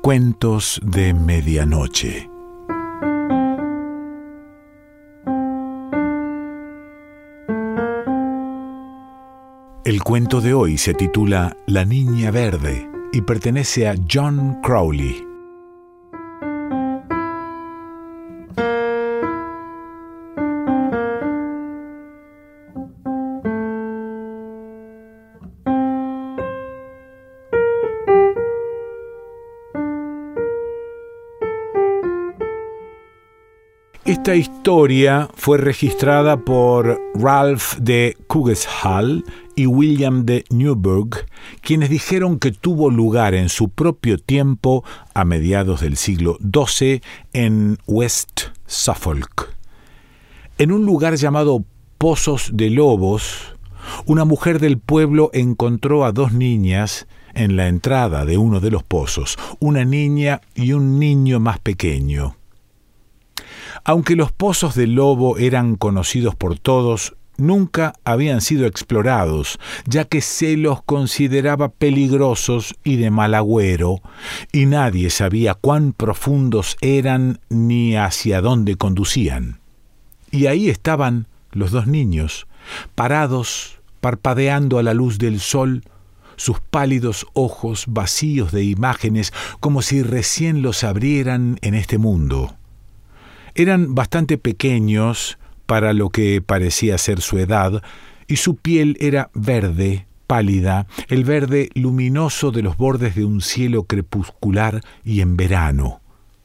Cuentos de Medianoche. El cuento de hoy se titula La Niña Verde y pertenece a John Crowley. Esta historia fue registrada por Ralph de Coggeshall y William de Newburgh, quienes dijeron que tuvo lugar en su propio tiempo a mediados del siglo XII en West Suffolk. En un lugar llamado Pozos de Lobos, una mujer del pueblo encontró a dos niñas en la entrada de uno de los pozos, una niña y un niño más pequeño. Aunque los pozos del lobo eran conocidos por todos, nunca habían sido explorados, ya que se los consideraba peligrosos y de mal agüero, y nadie sabía cuán profundos eran ni hacia dónde conducían. Y ahí estaban los dos niños, parados, parpadeando a la luz del sol, sus pálidos ojos vacíos de imágenes, como si recién los abrieran en este mundo. Eran bastante pequeños para lo que parecía ser su edad, y su piel era verde, pálida, el verde luminoso de los bordes de un cielo crepuscular y en verano.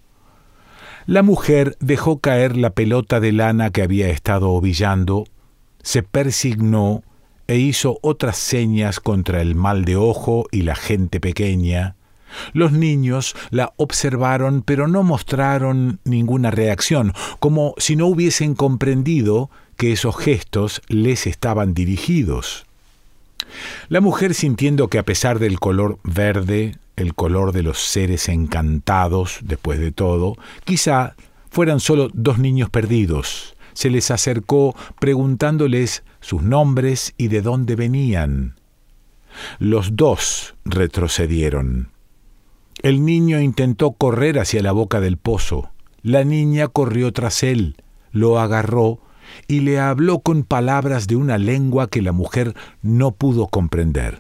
La mujer dejó caer la pelota de lana que había estado ovillando, se persignó e hizo otras señas contra el mal de ojo y la gente pequeña. Los niños la observaron, pero no mostraron ninguna reacción, como si no hubiesen comprendido que esos gestos les estaban dirigidos. La mujer, sintiendo que a pesar del color verde, el color de los seres encantados, después de todo, quizá fueran solo dos niños perdidos, se les acercó preguntándoles sus nombres y de dónde venían. Los dos retrocedieron. El niño intentó correr hacia la boca del pozo. La niña corrió tras él, lo agarró y le habló con palabras de una lengua que la mujer no pudo comprender.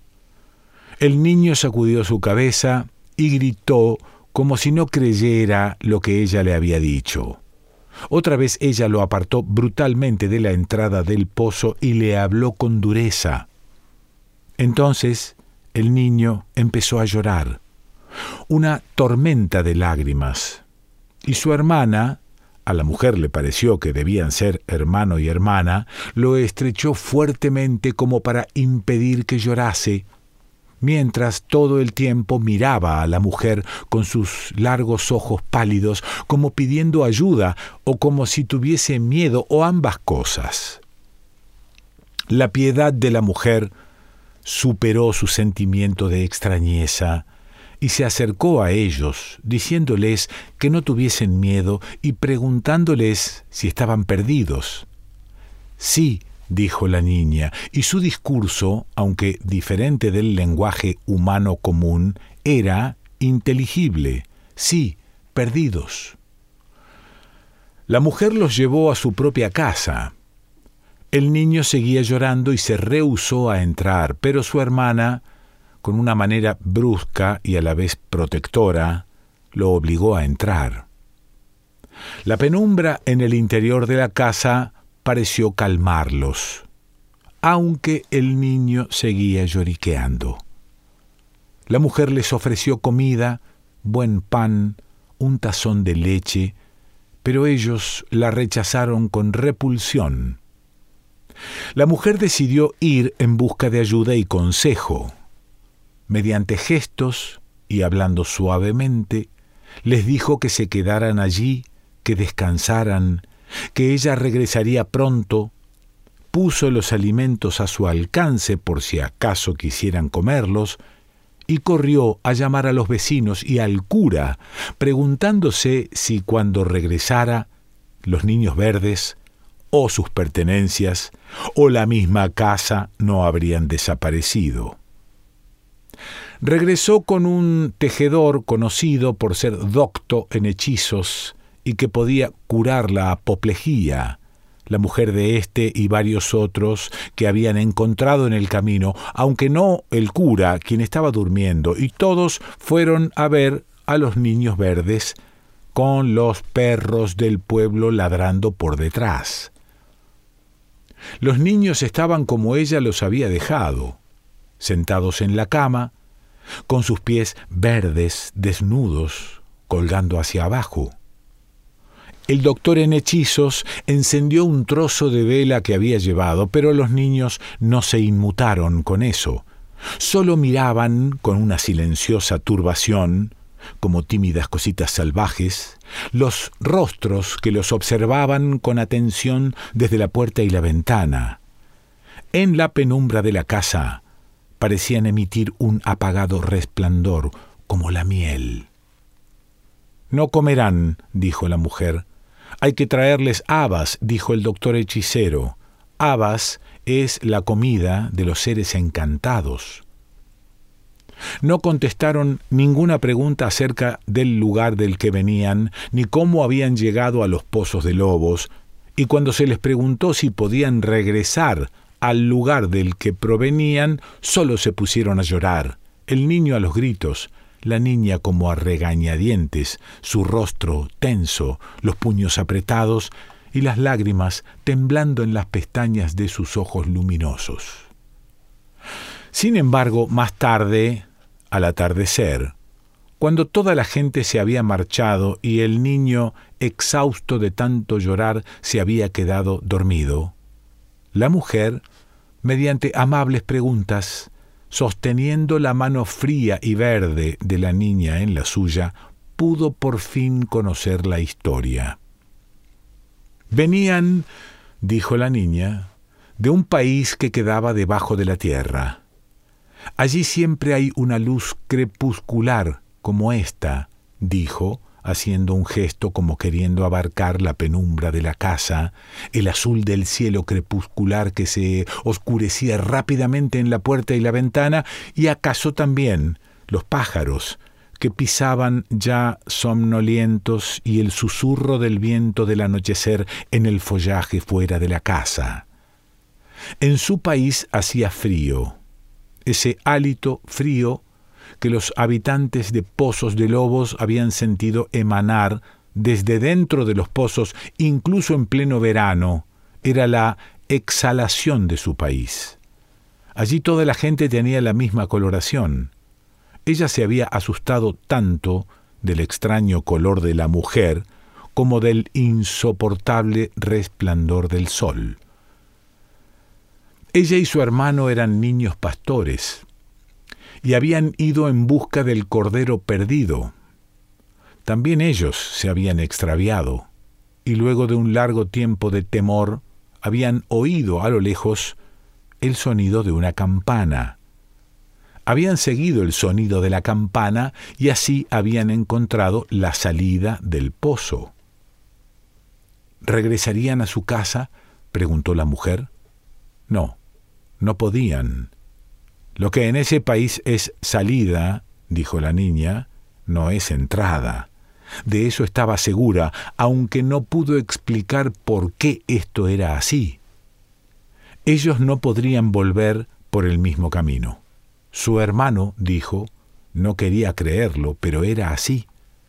El niño sacudió su cabeza y gritó como si no creyera lo que ella le había dicho. Otra vez ella lo apartó brutalmente de la entrada del pozo y le habló con dureza. Entonces el niño empezó a llorar. Una tormenta de lágrimas, y su hermana, a la mujer le pareció que debían ser hermano y hermana, lo estrechó fuertemente como para impedir que llorase, mientras todo el tiempo miraba a la mujer con sus largos ojos pálidos, como pidiendo ayuda o como si tuviese miedo o ambas cosas. La piedad de la mujer superó su sentimiento de extrañeza y se acercó a ellos, diciéndoles que no tuviesen miedo y preguntándoles si estaban perdidos. Sí, dijo la niña, y su discurso, aunque diferente del lenguaje humano común, era inteligible. Sí, perdidos. La mujer los llevó a su propia casa. El niño seguía llorando y se rehusó a entrar, pero su hermana, con una manera brusca y a la vez protectora, lo obligó a entrar. La penumbra en el interior de la casa pareció calmarlos, aunque el niño seguía lloriqueando. La mujer les ofreció comida, buen pan, un tazón de leche, pero ellos la rechazaron con repulsión. La mujer decidió ir en busca de ayuda y consejo. Mediante gestos y hablando suavemente, les dijo que se quedaran allí, que descansaran, que ella regresaría pronto. Puso los alimentos a su alcance por si acaso quisieran comerlos, y corrió a llamar a los vecinos y al cura, preguntándose si cuando regresara los niños verdes o sus pertenencias o la misma casa no habrían desaparecido. Regresó con un tejedor conocido por ser docto en hechizos y que podía curar la apoplejía, la mujer de éste y varios otros que habían encontrado en el camino, aunque no el cura, quien estaba durmiendo, y todos fueron a ver a los niños verdes con los perros del pueblo ladrando por detrás. Los niños estaban como ella los había dejado, sentados en la cama, con sus pies verdes, desnudos, colgando hacia abajo. El doctor en hechizos encendió un trozo de vela que había llevado, pero los niños no se inmutaron con eso. Solo miraban con una silenciosa turbación, como tímidas cositas salvajes, los rostros que los observaban con atención desde la puerta y la ventana. En la penumbra de la casa parecían emitir un apagado resplandor, como la miel. «No comerán», dijo la mujer. «Hay que traerles habas», dijo el doctor hechicero. «Habas es la comida de los seres encantados». No contestaron ninguna pregunta acerca del lugar del que venían, ni cómo habían llegado a los pozos de lobos, y cuando se les preguntó si podían regresar al lugar del que provenían, solo se pusieron a llorar, el niño a los gritos, la niña como a regañadientes, su rostro tenso, los puños apretados y las lágrimas temblando en las pestañas de sus ojos luminosos. Sin embargo, más tarde, al atardecer, cuando toda la gente se había marchado y el niño, exhausto de tanto llorar, se había quedado dormido, la mujer, mediante amables preguntas, sosteniendo la mano fría y verde de la niña en la suya, pudo por fin conocer la historia. «Venían», dijo la niña, «de un país que quedaba debajo de la tierra. Allí siempre hay una luz crepuscular como esta», dijo, haciendo un gesto como queriendo abarcar la penumbra de la casa, el azul del cielo crepuscular que se oscurecía rápidamente en la puerta y la ventana, y acaso también los pájaros que pisaban ya somnolientos y el susurro del viento del anochecer en el follaje fuera de la casa. En su país hacía frío, ese hálito frío que los habitantes de pozos de lobos habían sentido emanar desde dentro de los pozos, incluso en pleno verano, era la exhalación de su país. Allí toda la gente tenía la misma coloración. Ella se había asustado tanto del extraño color de la mujer como del insoportable resplandor del sol. Ella y su hermano eran niños pastores y habían ido en busca del cordero perdido. También ellos se habían extraviado, y luego de un largo tiempo de temor, habían oído a lo lejos el sonido de una campana. Habían seguido el sonido de la campana y así habían encontrado la salida del pozo. ¿Regresarían a su casa?, preguntó la mujer. No, no podían. Lo que en ese país es salida, dijo la niña, no es entrada. De eso estaba segura, aunque no pudo explicar por qué esto era así. Ellos no podrían volver por el mismo camino. Su hermano, dijo, no quería creerlo, pero era así.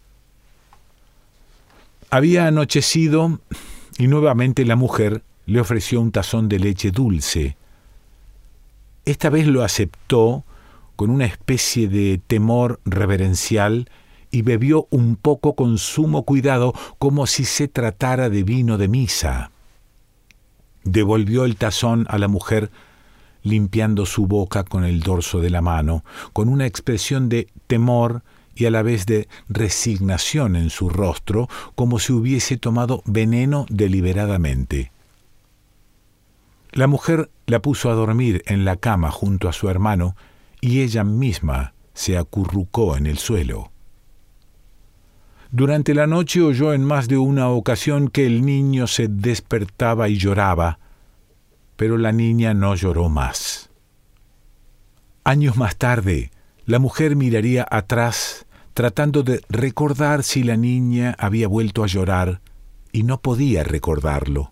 Había anochecido y nuevamente la mujer le ofreció un tazón de leche dulce. Esta vez lo aceptó con una especie de temor reverencial y bebió un poco con sumo cuidado, como si se tratara de vino de misa. Devolvió el tazón a la mujer, limpiando su boca con el dorso de la mano, con una expresión de temor y a la vez de resignación en su rostro, como si hubiese tomado veneno deliberadamente. La mujer la puso a dormir en la cama junto a su hermano y ella misma se acurrucó en el suelo. Durante la noche oyó en más de una ocasión que el niño se despertaba y lloraba, pero la niña no lloró más. Años más tarde, La mujer miraría atrás, tratando de recordar si la niña había vuelto a llorar, y no podía recordarlo.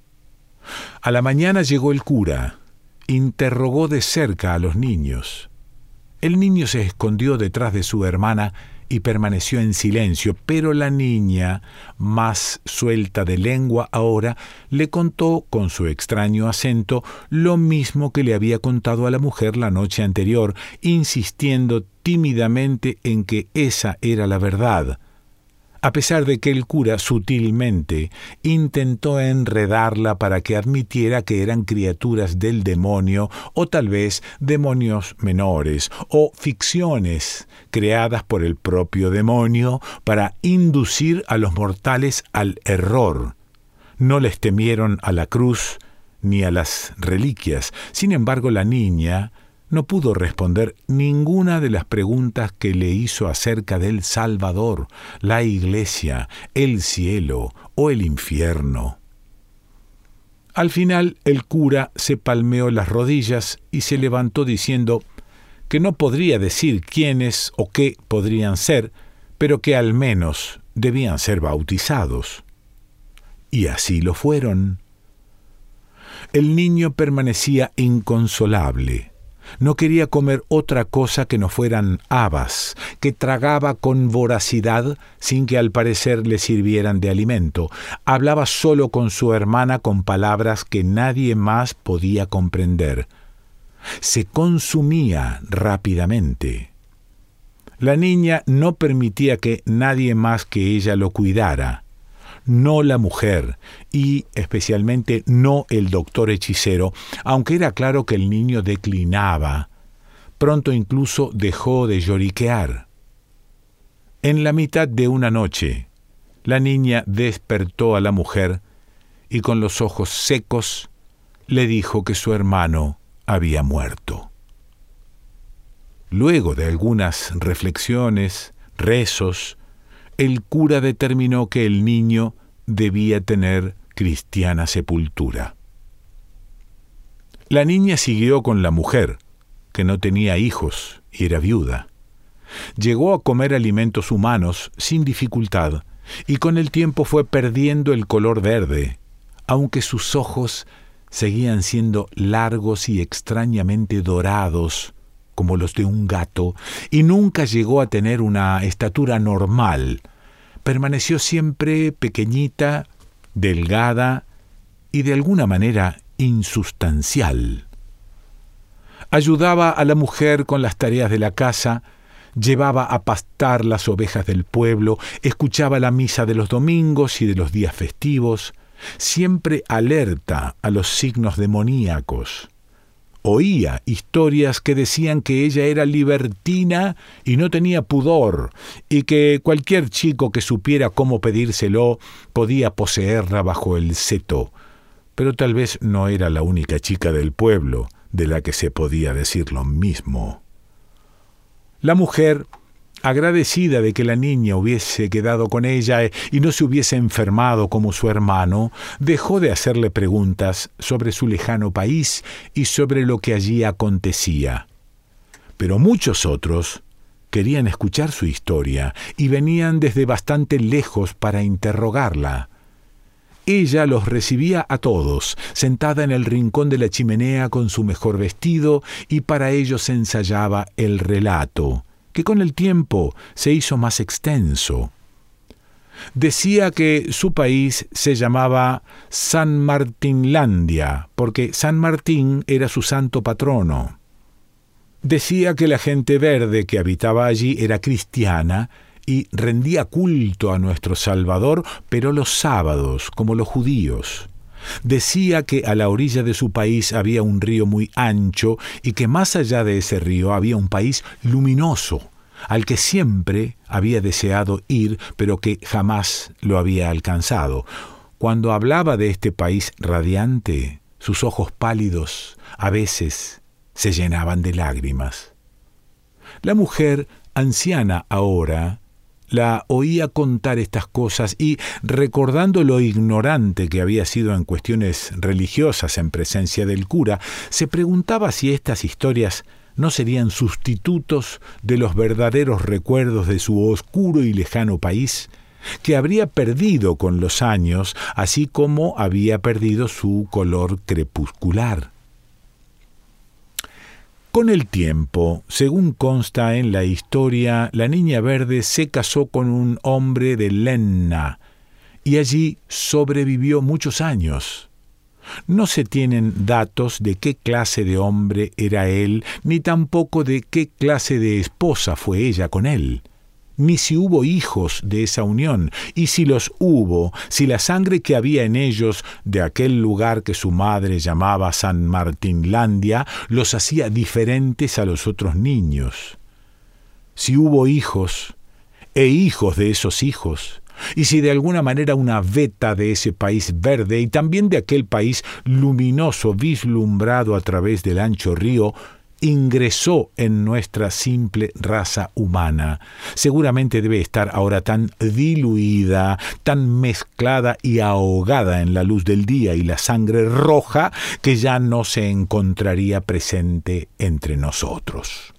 A la mañana llegó el cura. Interrogó de cerca a los niños. El niño se escondió detrás de su hermana y permaneció en silencio, pero la niña, más suelta de lengua ahora, le contó con su extraño acento lo mismo que le había contado a la mujer la noche anterior, insistiendo tímidamente en que esa era la verdad, a pesar de que el cura sutilmente intentó enredarla para que admitiera que eran criaturas del demonio, o tal vez demonios menores, o ficciones creadas por el propio demonio para inducir a los mortales al error. No les temieron a la cruz ni a las reliquias. Sin embargo, la niña no pudo responder ninguna de las preguntas que le hizo acerca del Salvador, la iglesia, el cielo o el infierno. Al final el cura se palmeó las rodillas y se levantó diciendo que no podría decir quiénes o qué podrían ser, pero que al menos debían ser bautizados. Y así lo fueron. El niño permanecía inconsolable. No quería comer otra cosa que no fueran habas, que tragaba con voracidad sin que al parecer le sirvieran de alimento. Hablaba solo con su hermana con palabras que nadie más podía comprender. Se consumía rápidamente. La niña no permitía que nadie más que ella lo cuidara. No la mujer, y especialmente no el doctor hechicero, aunque era claro que el niño declinaba. Pronto incluso dejó de lloriquear. En la mitad de una noche, la niña despertó a la mujer y con los ojos secos le dijo que su hermano había muerto. Luego de algunas reflexiones, rezos, el cura determinó que el niño debía tener cristiana sepultura. La niña siguió con la mujer, que no tenía hijos y era viuda. Llegó a comer alimentos humanos sin dificultad y con el tiempo fue perdiendo el color verde, aunque sus ojos seguían siendo largos y extrañamente dorados, como los de un gato, y nunca llegó a tener una estatura normal. Permaneció siempre pequeñita, delgada y de alguna manera insustancial. Ayudaba a la mujer con las tareas de la casa, llevaba a pastar las ovejas del pueblo, escuchaba la misa de los domingos y de los días festivos, siempre alerta a los signos demoníacos. Oía historias que decían que ella era libertina y no tenía pudor, y que cualquier chico que supiera cómo pedírselo podía poseerla bajo el seto. Pero tal vez no era la única chica del pueblo de la que se podía decir lo mismo. La mujer, agradecida de que la niña hubiese quedado con ella y no se hubiese enfermado como su hermano, dejó de hacerle preguntas sobre su lejano país y sobre lo que allí acontecía. Pero muchos otros querían escuchar su historia y venían desde bastante lejos para interrogarla. Ella los recibía a todos, sentada en el rincón de la chimenea con su mejor vestido, y para ellos ensayaba el relato, que con el tiempo se hizo más extenso. Decía que su país se llamaba San Martinlandia, porque San Martín era su santo patrono. Decía que la gente verde que habitaba allí era cristiana y rendía culto a nuestro Salvador, pero los sábados, como los judíos. Decía que a la orilla de su país había un río muy ancho y que más allá de ese río había un país luminoso, al que siempre había deseado ir, pero que jamás lo había alcanzado. Cuando hablaba de este país radiante, sus ojos pálidos a veces se llenaban de lágrimas. La mujer, anciana ahora, la oía contar estas cosas y, recordando lo ignorante que había sido en cuestiones religiosas en presencia del cura, se preguntaba si estas historias no serían sustitutos de los verdaderos recuerdos de su oscuro y lejano país, que habría perdido con los años, así como había perdido su color crepuscular. Con el tiempo, según consta en la historia, la Niña Verde se casó con un hombre de Lenna y allí sobrevivió muchos años. No se tienen datos de qué clase de hombre era él, ni tampoco de qué clase de esposa fue ella con él, ni si hubo hijos de esa unión, y si los hubo, si la sangre que había en ellos de aquel lugar que su madre llamaba San Martinlandia los hacía diferentes a los otros niños. Si hubo hijos, e hijos de esos hijos, y si de alguna manera una veta de ese país verde y también de aquel país luminoso vislumbrado a través del ancho río, ingresó en nuestra simple raza humana, seguramente debe estar ahora tan diluida, tan mezclada y ahogada en la luz del día y la sangre roja que ya no se encontraría presente entre nosotros.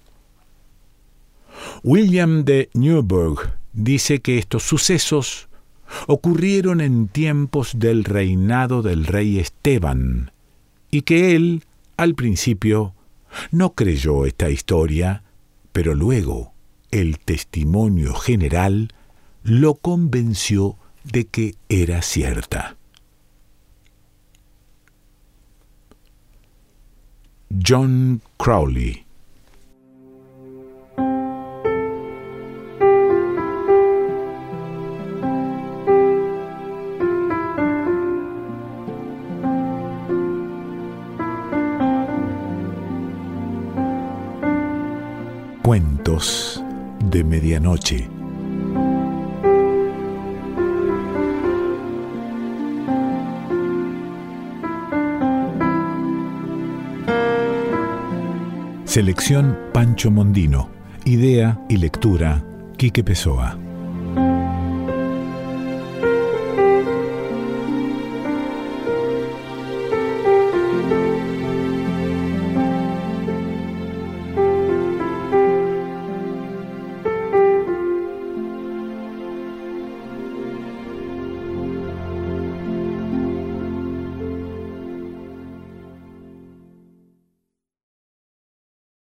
William de Newburgh dice que estos sucesos ocurrieron en tiempos del reinado del rey Esteban y que él, al principio, no creyó esta historia, pero luego el testimonio general lo convenció de que era cierta. John Crowley. Cuentos de medianoche. Selección Pancho Mondino. Idea y lectura Quique Pessoa.